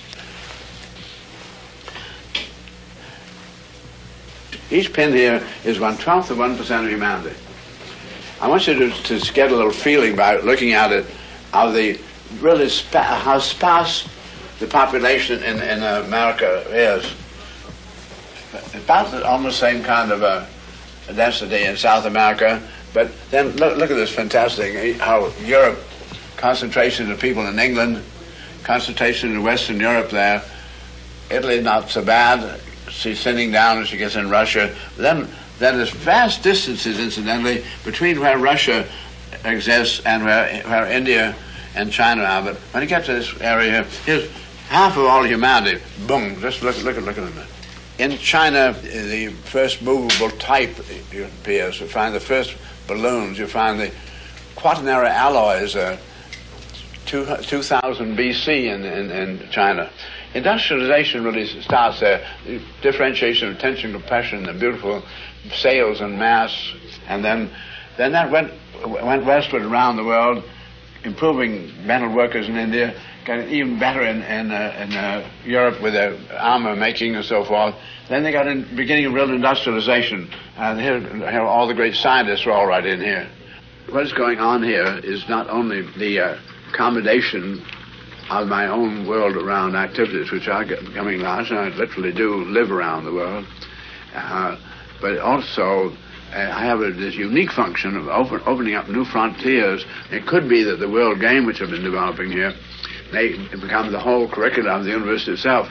Each pin here is one-twelfth of one percent of humanity. I want you to, to get a little feeling by looking at it of the really spa how sparse the population in, in America is. About the almost same kind of a density in South America, but then look, look at this fantastic, how Europe, concentration of people in England, concentration in Western Europe there, Italy not so bad, she's thinning down as she gets in Russia. Then, then there's vast distances, incidentally, between where Russia exists and where, where India and China are. But when you get to this area here, here's half of all humanity. Boom, just look, look, look at them. In China, the first movable type appears. You find the first balloons. You find the quaternary alloys, uh, two thousand B C in, in, in China. Industrialization really starts there. The differentiation of tension, compression, the beautiful sails and masts, and then then that went went westward around the world, improving metal workers in India, got even better in in, uh, in uh, Europe with their armor making and so forth. Then they got in beginning of real industrialization, and here, here all the great scientists are all right in here. What is going on here is not only the uh, accommodation of my own world-around activities, which are becoming large, and I literally do live around the world, uh, but also uh, I have a, this unique function of open, opening up new frontiers. It could be that the world game which I've been developing here may become the whole curriculum of the university itself.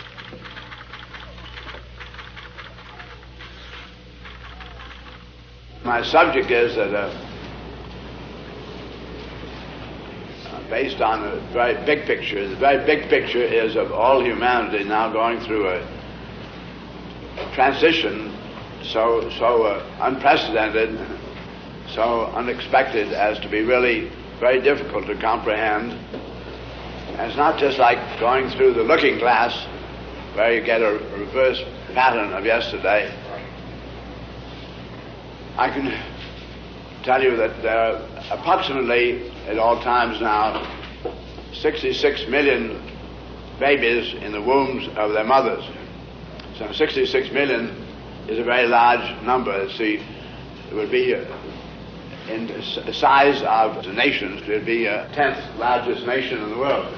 My subject is that uh, based on a very big picture. The very big picture is of all humanity now going through a, a transition so so uh, unprecedented, so unexpected as to be really very difficult to comprehend. And it's not just like going through the looking glass where you get a reverse pattern of yesterday. I can tell you that there are approximately at all times now sixty-six million babies in the wombs of their mothers. So sixty-six million is a very large number. See, it would be uh, in the size of the nations, it would be a tenth largest nation in the world.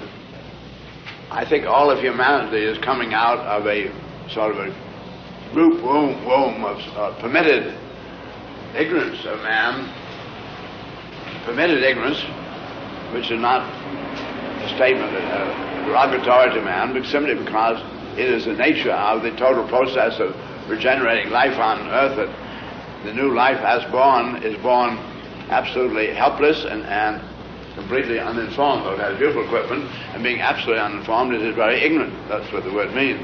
I think all of humanity is coming out of a sort of a group womb, womb of uh, permitted ignorance of man, permitted ignorance, which is not a statement uh, derogatory to man, but simply because it is the nature of the total process of regenerating life on earth, that the new life as born is born absolutely helpless and, and completely uninformed, though it has beautiful equipment, and being absolutely uninformed, it is very ignorant. That's what the word means.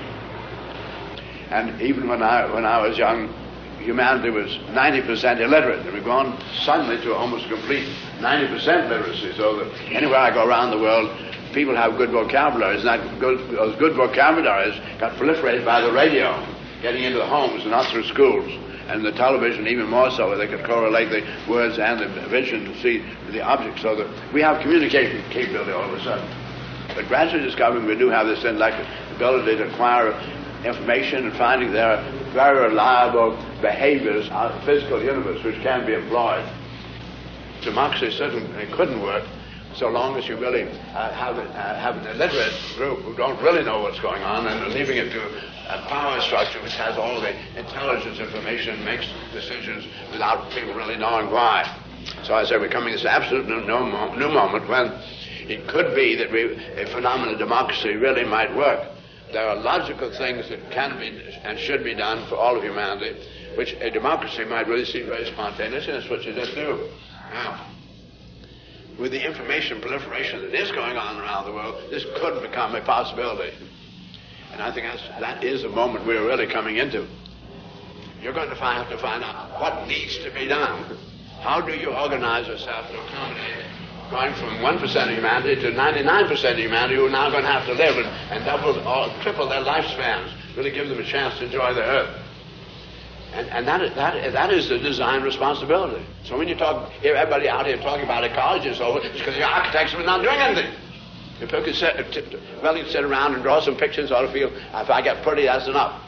And even when I, when I was young, humanity was ninety percent illiterate, and we've gone suddenly to almost complete ninety percent literacy, so that anywhere I go around the world, people have good vocabularies, and that good, those good vocabularies got proliferated by the radio, getting into the homes and not through schools, and the television even more so, where they could correlate the words and the vision to see the object, so that we have communication capability all of a sudden. But gradually discovering we do have this intellectual ability to acquire information and finding there are very reliable behaviors out of the physical universe which can be employed. Democracy certainly couldn't work so long as you really uh, have, uh, have an illiterate group who don't really know what's going on and are leaving it to a power structure which has all the intelligence information and makes decisions without people really knowing why. So I say we're coming to this absolute new, new moment when it could be that we, a phenomenal democracy really might work. There are logical things that can be and should be done for all of humanity, which a democracy might really seem very spontaneous, and that's what you just do. Now, with the information proliferation that is going on around the world, this could become a possibility. And I think that's, that is the moment we're really coming into. You're going to find, have to find out what needs to be done. How do you organize yourself to accommodate going from one percent of humanity to ninety-nine percent of humanity who are now going to have to live and, and double or triple their lifespans, really give them a chance to enjoy the earth. And, and that, is, that, that is the design responsibility. So when you talk, hear everybody out here talking about ecology and so forth, it's because the architects are not doing anything. If you could sit, well, you sit around and draw some pictures, ought to feel, if I get pretty, that's enough.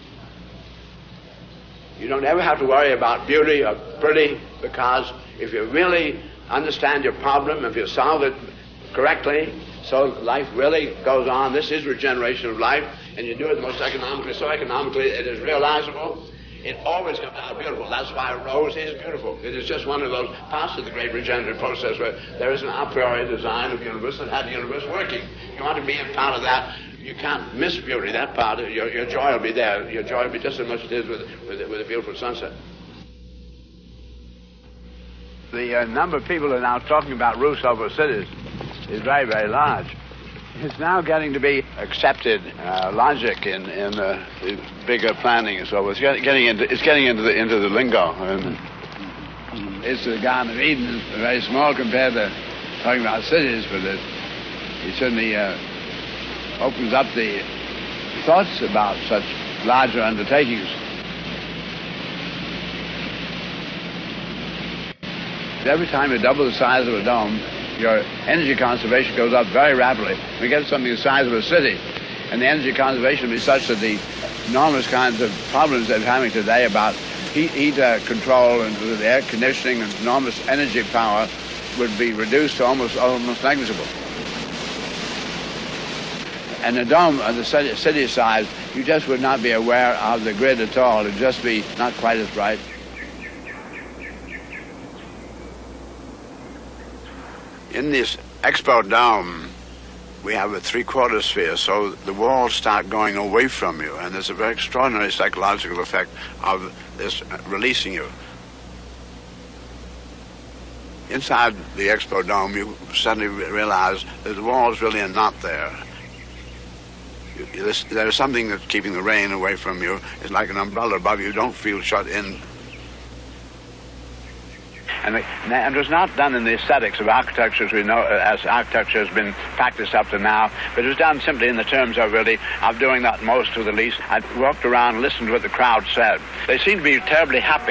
You don't ever have to worry about beauty or pretty, because if you really understand your problem, if you solve it correctly, so life really goes on. This is regeneration of life, and you do it most economically, so economically it is realizable. It always comes out beautiful. That's why a rose is beautiful. It is just one of those parts of the great regenerative process where there is an a priori design of the universe that had the universe working. You want to be a part of that. You can't miss beauty. That part, of your, your joy will be there. Your joy will be just as much as it is with, with, with a beautiful sunset. The uh, number of people who are now talking about roofs over cities is very, very large. It's now getting to be accepted uh, logic in in uh, the bigger planning and so forth. It's getting into it's getting into the into the lingo. And it's the Garden of Eden, very small compared to talking about cities, but it, it certainly uh, opens up the thoughts about such larger undertakings. Every time you double the size of a dome, your energy conservation goes up very rapidly. We get something the size of a city, and the energy conservation will be such that the enormous kinds of problems that we're having today about heat, heat uh, control and with air conditioning and enormous energy power would be reduced to almost almost negligible. And the dome of the city, city size, you just would not be aware of the grid at all. It would just be not quite as bright. In this Expo Dome, we have a three-quarter sphere, so the walls start going away from you, and there's a very extraordinary psychological effect of this releasing you. Inside the Expo Dome, you suddenly realize that the walls really are not there. You, there's, there's something that's keeping the rain away from you. It's like an umbrella above you. You don't feel shut in. And it was not done in the aesthetics of architecture as we know, as architecture has been practiced up to now, but it was done simply in the terms of really of doing that most with the least. I walked around and listened to what the crowd said. They seemed to be terribly happy.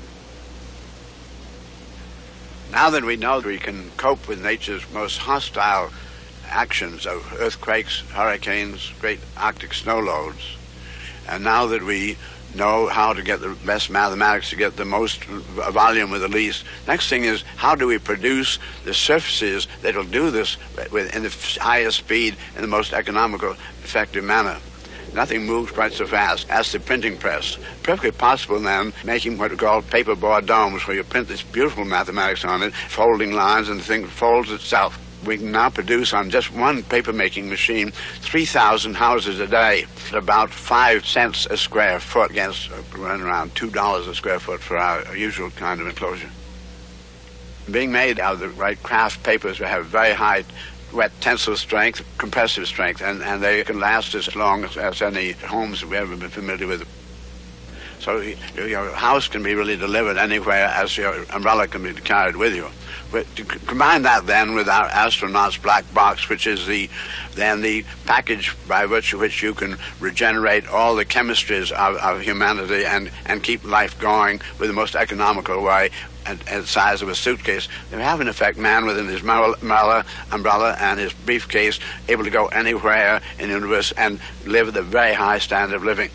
Now that we know that we can cope with nature's most hostile actions of earthquakes, hurricanes, great Arctic snow loads, and now that we know how to get the best mathematics to get the most volume with the least. Next thing is, how do we produce the surfaces that will do this with, in the highest speed in the most economical, effective manner? Nothing moves quite so fast as the printing press. Perfectly possible then making what are called paperboard domes, where you print this beautiful mathematics on it, folding lines, and the thing folds itself. We can now produce on just one paper-making machine three thousand houses a day at about five cents a square foot against running around two dollars a square foot for our usual kind of enclosure. Being made out of the right craft papers, we have very high wet tensile strength, compressive strength, and, and they can last as long as, as any homes we've ever been familiar with. So your house can be really delivered anywhere as your umbrella can be carried with you. But to combine that then with our astronaut's black box, which is the then the package by virtue of which you can regenerate all the chemistries of, of humanity and, and keep life going with the most economical way at, at the size of a suitcase, you have in effect man within his umbrella, umbrella and his briefcase able to go anywhere in the universe and live at a very high standard of living.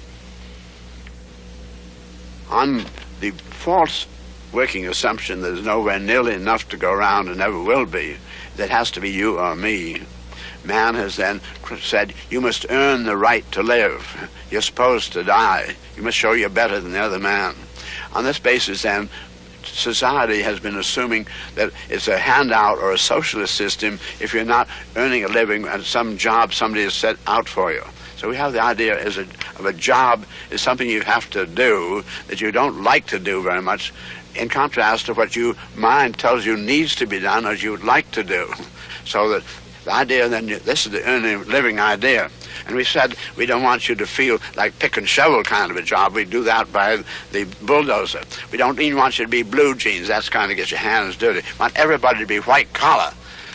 On the false working assumption that there's nowhere nearly enough to go around and never will be, that has to be you or me, man has then said, you must earn the right to live. You're supposed to die. You must show you're better than the other man. On this basis then, society has been assuming that it's a handout or a socialist system if you're not earning a living at some job somebody has set out for you. So we have the idea as a, of a job is something you have to do that you don't like to do very much, in contrast to what your mind tells you needs to be done or you would like to do. So that the idea then, this is the earning living idea. And we said we don't want you to feel like pick and shovel kind of a job. We do that by the bulldozer. We don't even want you to be blue jeans. That's kind of gets your hands dirty. We want everybody to be white collar.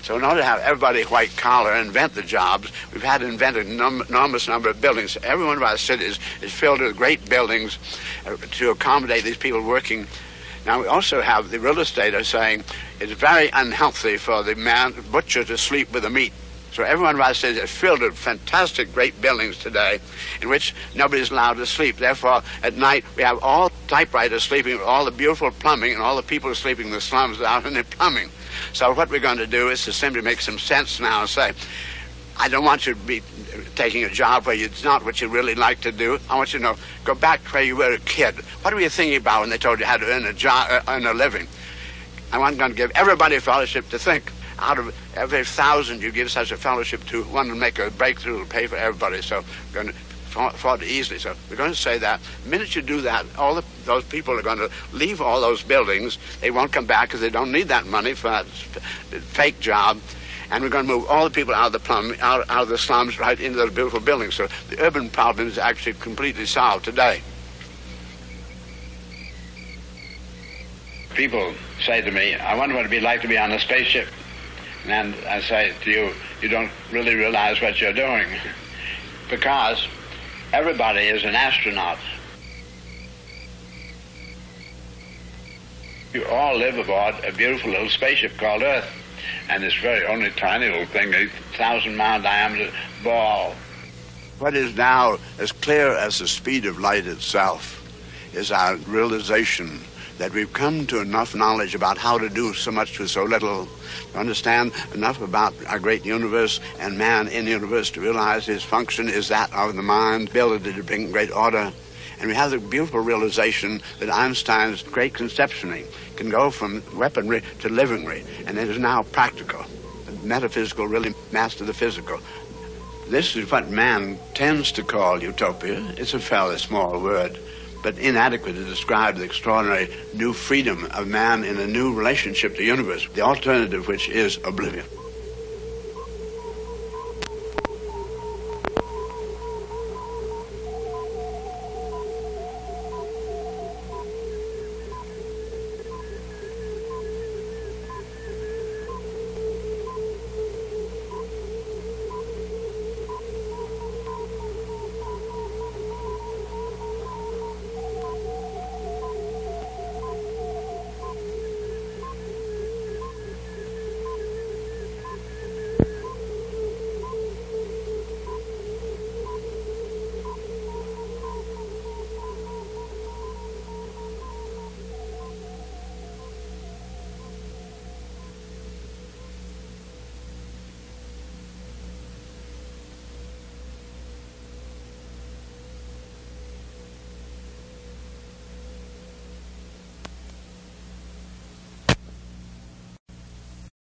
So in order to have everybody white collar invent the jobs, we've had to invent an num enormous number of buildings. Every one of our cities is filled with great buildings uh, to accommodate these people working. Now we also have the real estate saying it's very unhealthy for the man butcher to sleep with the meat. So every one of our cities is filled with fantastic great buildings today in which nobody's allowed to sleep. Therefore, at night we have all typewriters sleeping with all the beautiful plumbing and all the people sleeping in the slums out in the plumbing. So what we're going to do is to simply make some sense now and say, I don't want you to be taking a job where it's not what you really like to do. I want you to know, go back to where you were a kid. What were you thinking about when they told you how to earn a job, uh, earn a living? I want to give everybody a fellowship to think. Out of every thousand you give such a fellowship to, one will make a breakthrough to pay for everybody. So we're going to afford it easily. So we're going to say that the minute you do that, all the, those people are going to leave all those buildings. They won't come back because they don't need that money for that fake job. And we're going to move all the people out of the plum, out, out of the slums right into those beautiful buildings. So the urban problem is actually completely solved today. People say to me, I wonder what it'd be like to be on a spaceship. And I say to you, you don't really realize what you're doing. Because everybody is an astronaut. You all live aboard a beautiful little spaceship called Earth. And this very only tiny little thing, a thousand mile diameter ball. What is now as clear as the speed of light itself is our realization that we've come to enough knowledge about how to do so much with so little, to understand enough about our great universe and man in the universe to realize his function is that of the mind, ability to bring great order. And we have the beautiful realization that Einstein's great conceptioning can go from weaponry to livingry, and it is now practical. The metaphysical really master the physical. This is what man tends to call utopia. It's a fairly small word, but inadequate to describe the extraordinary new freedom of man in a new relationship to the universe, the alternative which is oblivion.